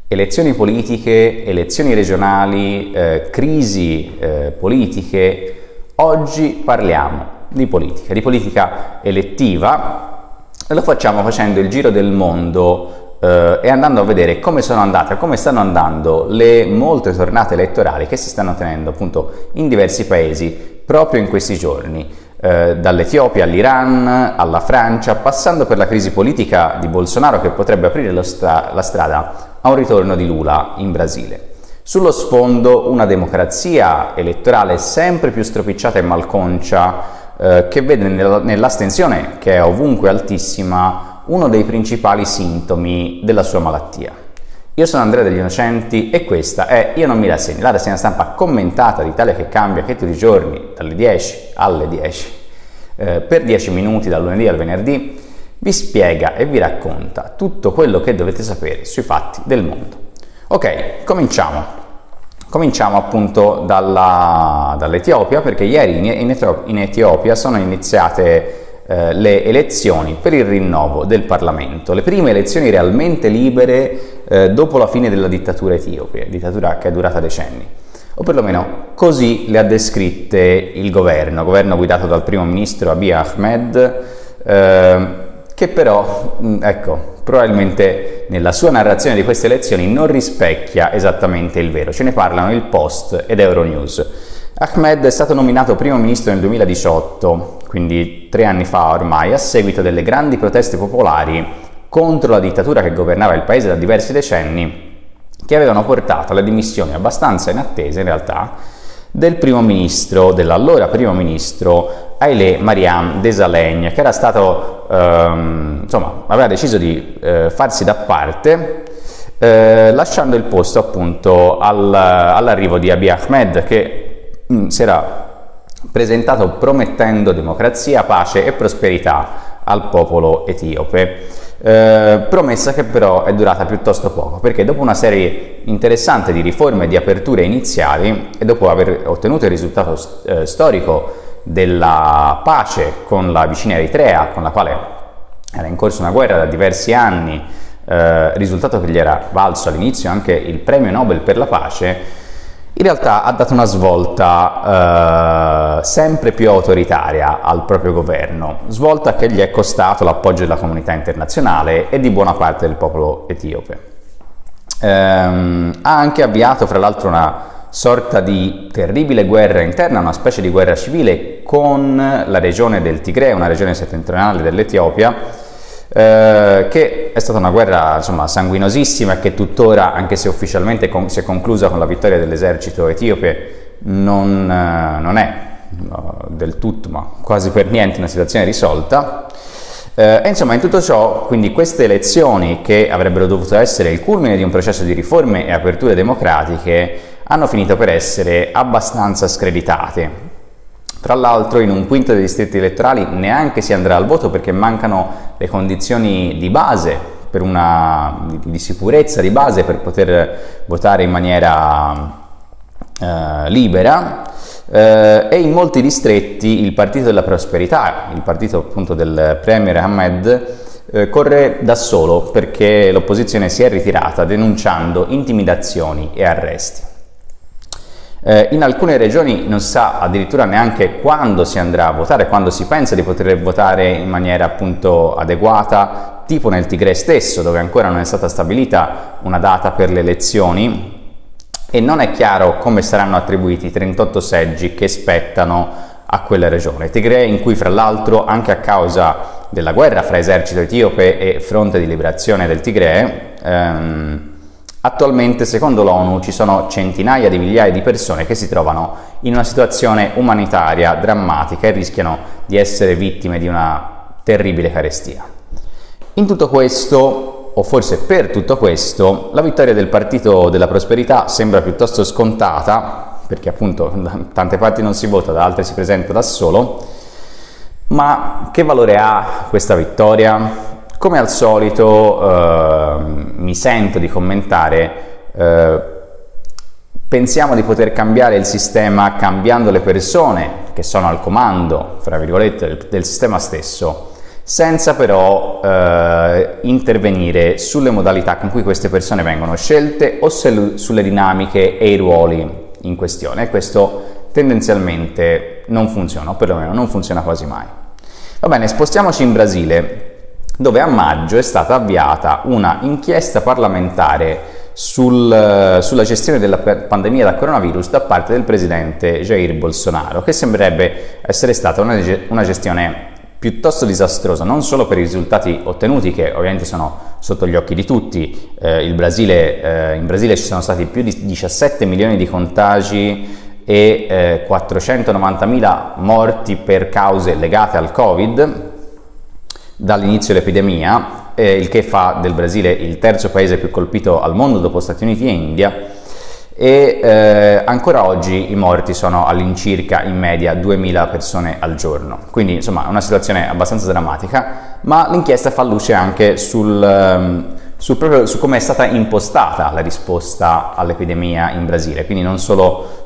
Elezioni politiche, elezioni regionali, crisi politiche. Oggi parliamo di politica elettiva e lo facciamo facendo il giro del mondo e andando a vedere come sono andate, come stanno andando le molte tornate elettorali che si stanno tenendo appunto in diversi paesi proprio in questi giorni. Dall'Etiopia all'Iran, alla Francia, passando per la crisi politica di Bolsonaro che potrebbe aprire la strada a un ritorno di Lula in Brasile. Sullo sfondo una democrazia elettorale sempre più stropicciata e malconcia che vede nell'astensione, che è ovunque altissima, uno dei principali sintomi della sua malattia. Io sono Andrea Degli Innocenti e questa è Io non mi rassegno, la rassegna stampa commentata d'Italia che cambia, che tutti i giorni dalle 10 alle 10 per 10 minuti dal lunedì al venerdì vi spiega e vi racconta tutto quello che dovete sapere sui fatti del mondo. Ok, cominciamo appunto dall'Etiopia, perché ieri in Etiopia sono iniziate le elezioni per il rinnovo del Parlamento, le prime elezioni realmente libere dopo la fine della dittatura etiope, dittatura che è durata decenni, o perlomeno così le ha descritte il governo guidato dal primo ministro Abiy Ahmed, che però, probabilmente nella sua narrazione di queste elezioni non rispecchia esattamente il vero. Ce ne parlano il Post ed Euronews. Ahmed è stato nominato primo ministro nel 2018, quindi 3 anni fa ormai, a seguito delle grandi proteste popolari contro la dittatura che governava il paese da diversi decenni, che avevano portato alle dimissioni abbastanza inattese in realtà dell'allora primo ministro Haile Mariam Desalegn, che era stato aveva deciso di farsi da parte lasciando il posto appunto all'arrivo di Abiy Ahmed, che si era presentato promettendo democrazia, pace e prosperità al popolo etiope, promessa che però è durata piuttosto poco, perché dopo una serie interessante di riforme e di aperture iniziali e dopo aver ottenuto il risultato storico della pace con la vicina Eritrea, con la quale era in corso una guerra da diversi anni, risultato che gli era valso all'inizio anche il premio Nobel per la pace, in realtà ha dato una svolta sempre più autoritaria al proprio governo, svolta che gli è costato l'appoggio della comunità internazionale e di buona parte del popolo etiope. Ha anche avviato fra l'altro una sorta di terribile guerra interna, una specie di guerra civile con la regione del Tigray, una regione settentrionale dell'Etiopia, che è stata una guerra sanguinosissima e che tuttora, anche se ufficialmente si è conclusa con la vittoria dell'esercito etiope, non è del tutto, ma quasi per niente, una situazione risolta. In tutto ciò, quindi queste elezioni, che avrebbero dovuto essere il culmine di un processo di riforme e aperture democratiche, hanno finito per essere abbastanza screditate. Tra l'altro in un quinto dei distretti elettorali neanche si andrà al voto perché mancano le condizioni di base, di sicurezza di base per poter votare in maniera libera, e in molti distretti il Partito della Prosperità, il partito appunto del Premier Ahmed, corre da solo perché l'opposizione si è ritirata denunciando intimidazioni e arresti. In alcune regioni non si sa addirittura neanche quando si andrà a votare, quando si pensa di poter votare in maniera appunto adeguata, tipo nel Tigray stesso, dove ancora non è stata stabilita una data per le elezioni e non è chiaro come saranno attribuiti i 38 seggi che spettano a quella regione. Tigray, in cui fra l'altro, anche a causa della guerra fra esercito etiope e fronte di liberazione del Tigray, attualmente, secondo l'ONU, ci sono centinaia di migliaia di persone che si trovano in una situazione umanitaria drammatica e rischiano di essere vittime di una terribile carestia. In tutto questo, o forse per tutto questo, la vittoria del Partito della Prosperità sembra piuttosto scontata, perché appunto da tante parti non si vota, da altre si presenta da solo. Ma che valore ha questa vittoria? Come al solito mi sento di commentare, pensiamo di poter cambiare il sistema cambiando le persone che sono al comando, fra virgolette, del sistema stesso, senza però intervenire sulle modalità con cui queste persone vengono scelte o sulle dinamiche e i ruoli in questione. E questo tendenzialmente non funziona, o perlomeno non funziona quasi mai. Va bene, spostiamoci in Brasile, dove a maggio è stata avviata una inchiesta parlamentare sulla gestione della pandemia da coronavirus da parte del presidente Jair Bolsonaro, che sembrerebbe essere stata una gestione piuttosto disastrosa, non solo per i risultati ottenuti, che ovviamente sono sotto gli occhi di tutti. In Brasile ci sono stati più di 17 milioni di contagi e 490.000 morti per cause legate al Covid dall'inizio dell'epidemia, il che fa del Brasile il terzo paese più colpito al mondo dopo Stati Uniti e India, e ancora oggi i morti sono all'incirca in media 2.000 persone al giorno, quindi insomma una situazione abbastanza drammatica. Ma l'inchiesta fa luce anche proprio su come è stata impostata la risposta all'epidemia in Brasile, quindi non solo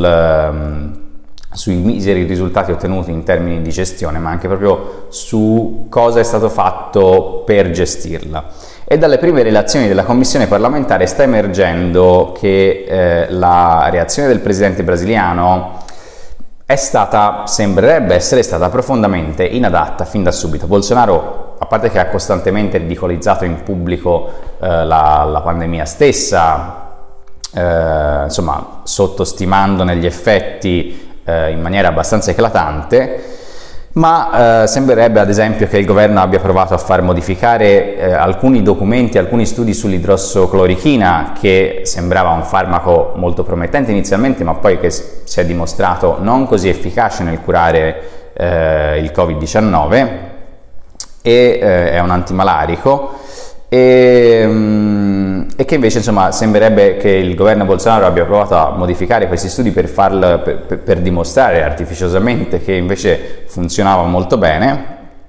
sui miseri risultati ottenuti in termini di gestione, ma anche proprio su cosa è stato fatto per gestirla. E dalle prime relazioni della Commissione parlamentare sta emergendo che la reazione del presidente brasiliano sembrerebbe essere stata profondamente inadatta fin da subito. Bolsonaro, a parte che ha costantemente ridicolizzato in pubblico la pandemia stessa, insomma sottostimandone gli effetti in maniera abbastanza eclatante, ma sembrerebbe ad esempio che il governo abbia provato a far modificare alcuni documenti, alcuni studi sull'idrossoclorochina, che sembrava un farmaco molto promettente inizialmente, ma poi che si è dimostrato non così efficace nel curare il Covid-19, e è un antimalarico, e che invece insomma sembrerebbe che il governo Bolsonaro abbia provato a modificare questi studi per dimostrare artificiosamente che invece funzionava molto bene,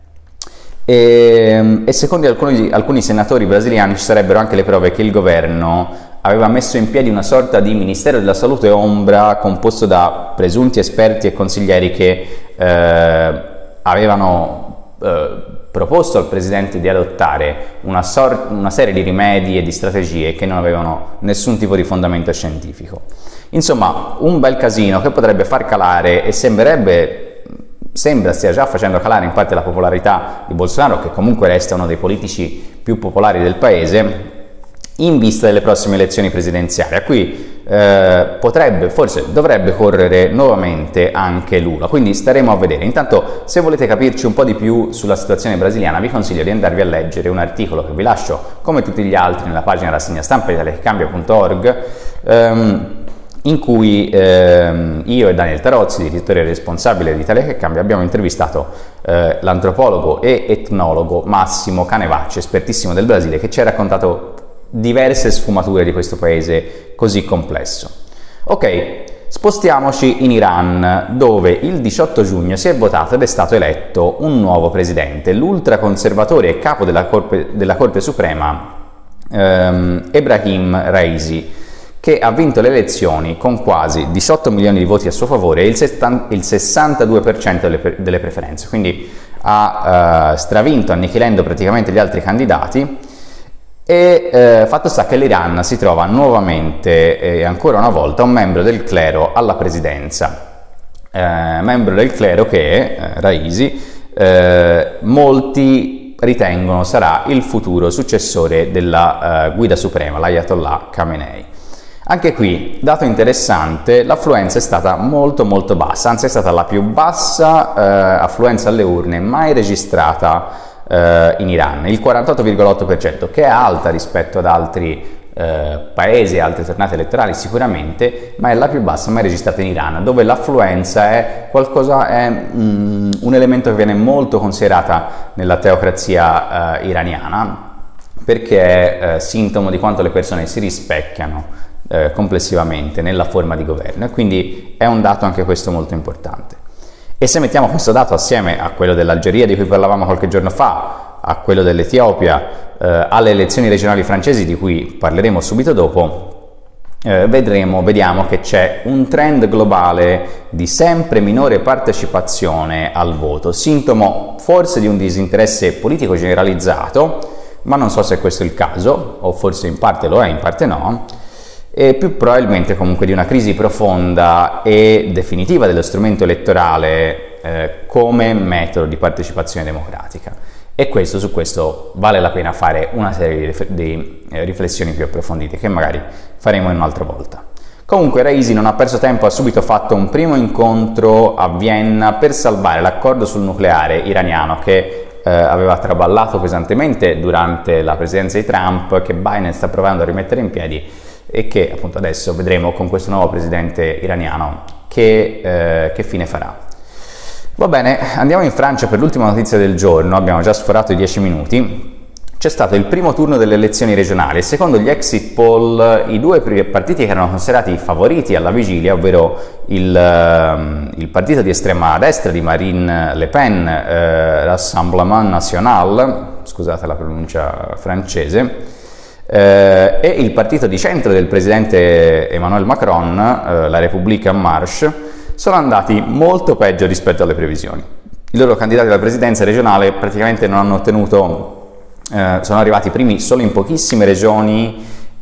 e secondo alcuni senatori brasiliani ci sarebbero anche le prove che il governo aveva messo in piedi una sorta di Ministero della Salute ombra, composto da presunti esperti e consiglieri che avevano proposto al presidente di adottare una serie di rimedi e di strategie che non avevano nessun tipo di fondamento scientifico. Insomma, un bel casino che potrebbe far calare, e sembra stia già facendo calare in parte la popolarità di Bolsonaro, che comunque resta uno dei politici più popolari del paese, in vista delle prossime elezioni presidenziali, a cui forse dovrebbe correre nuovamente anche Lula, quindi staremo a vedere. Intanto, se volete capirci un po' di più sulla situazione brasiliana, vi consiglio di andarvi a leggere un articolo che vi lascio, come tutti gli altri, nella pagina rassegna stampa di italiacambia.org, in cui io e Daniel Tarozzi, direttore responsabile di Italia che Cambia, abbiamo intervistato l'antropologo e etnologo Massimo Canevacci, espertissimo del Brasile, che ci ha raccontato diverse sfumature di questo paese così complesso. Ok, spostiamoci in Iran, dove il 18 giugno si è votato ed è stato eletto un nuovo presidente, l'ultraconservatore e capo della Corte Suprema Ebrahim Raisi, che ha vinto le elezioni con quasi 18 milioni di voti a suo favore e il 62% delle preferenze, quindi ha stravinto, annichilendo praticamente gli altri candidati. E fatto sta che l'Iran si trova nuovamente e ancora una volta un membro del clero alla presidenza, membro del clero che Raisi molti ritengono sarà il futuro successore della guida suprema, l'Ayatollah Khamenei. Anche qui, dato interessante, l'affluenza è stata molto bassa, anzi è stata la più bassa affluenza alle urne mai registrata in Iran, il 48,8%, che è alta rispetto ad altri paesi e altre tornate elettorali sicuramente, ma è la più bassa mai registrata in Iran, dove l'affluenza è un elemento che viene molto considerata nella teocrazia iraniana, perché è sintomo di quanto le persone si rispecchiano complessivamente nella forma di governo, e quindi è un dato anche questo molto importante. E se mettiamo questo dato assieme a quello dell'Algeria di cui parlavamo qualche giorno fa, a quello dell'Etiopia, alle elezioni regionali francesi di cui parleremo subito dopo, vediamo che c'è un trend globale di sempre minore partecipazione al voto, sintomo forse di un disinteresse politico generalizzato, ma non so se questo è il caso, o forse in parte lo è, in parte no, e più probabilmente comunque di una crisi profonda e definitiva dello strumento elettorale come metodo di partecipazione democratica. E su questo vale la pena fare una serie di riflessioni più approfondite, che magari faremo un'altra volta. Comunque Raisi non ha perso tempo, ha subito fatto un primo incontro a Vienna per salvare l'accordo sul nucleare iraniano che aveva traballato pesantemente durante la presidenza di Trump, che Biden sta provando a rimettere in piedi e che appunto adesso vedremo con questo nuovo presidente iraniano che fine farà. Va bene, andiamo in Francia per l'ultima notizia del giorno, abbiamo già sforato i 10 minuti. C'è stato il primo turno delle elezioni regionali e secondo gli exit poll i due partiti che erano considerati i favoriti alla vigilia, ovvero il partito di estrema destra di Marine Le Pen, Rassemblement National, scusate la pronuncia francese, e il partito di centro del presidente Emmanuel Macron, la République en Marche, sono andati molto peggio rispetto alle previsioni. I loro candidati alla presidenza regionale praticamente non hanno ottenuto, sono arrivati primi solo in pochissime regioni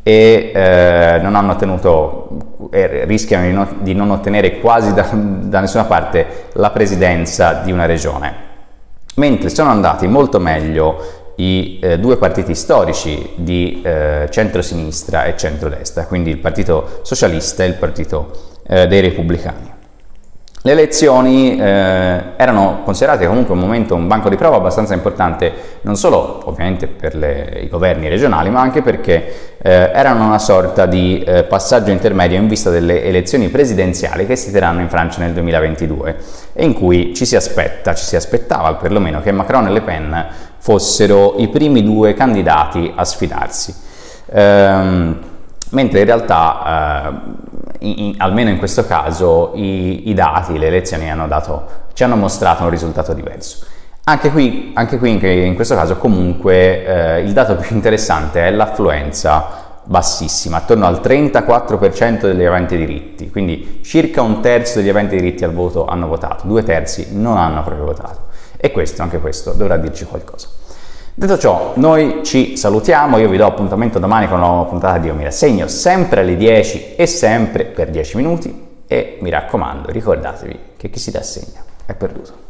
e non hanno ottenuto, rischiano di non ottenere quasi da nessuna parte la presidenza di una regione. Mentre sono andati molto meglio i due partiti storici di centrosinistra e centrodestra, quindi il partito socialista e il partito dei repubblicani. Le elezioni erano considerate comunque un banco di prova abbastanza importante, non solo ovviamente per i governi regionali, ma anche perché erano una sorta di passaggio intermedio in vista delle elezioni presidenziali che si terranno in Francia nel 2022 e in cui ci si aspettava perlomeno che Macron e Le Pen fossero i primi due candidati a sfidarsi. Mentre in realtà, almeno in questo caso, i dati, le elezioni ci hanno mostrato un risultato diverso. Anche qui in questo caso comunque il dato più interessante è l'affluenza bassissima, attorno al 34% degli aventi diritti, quindi circa un terzo degli aventi diritti al voto hanno votato, 2/3 non hanno proprio votato e anche questo dovrà dirci qualcosa. Detto ciò, noi ci salutiamo, io vi do appuntamento domani con una nuova puntata di Io mi rassegno, sempre alle 10 e sempre per 10 minuti e mi raccomando, ricordatevi che chi si rassegna è perduto.